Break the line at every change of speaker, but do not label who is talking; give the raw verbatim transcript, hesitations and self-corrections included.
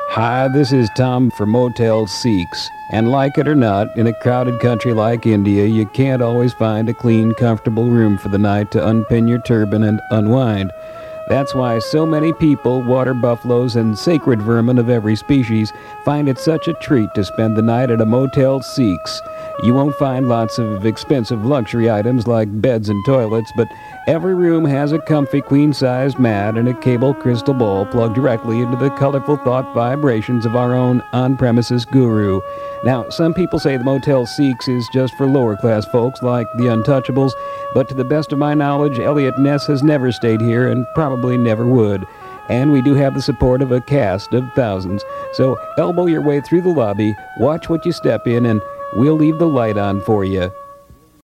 Hi, this is Tom from Motel Six. And like it or not, in a crowded country like India, you can't always find a clean, comfortable room for the night to unpin your turban and unwind. That's why so many people, water buffaloes, and sacred vermin of every species find it such a treat to spend the night at a Motel Six. You won't find lots of expensive luxury items like beds and toilets, but every room has a comfy queen-sized mat and a cable crystal ball plugged directly into the colorful thought vibrations of our own on-premises guru. Now, some people say the Motel Six is just for lower-class folks like the Untouchables, but to the best of my knowledge, Elliot Ness has never stayed here and probably never would. And we do have the support of a cast of thousands. So elbow your way through the lobby, watch what you step in, and we'll leave the light on for you.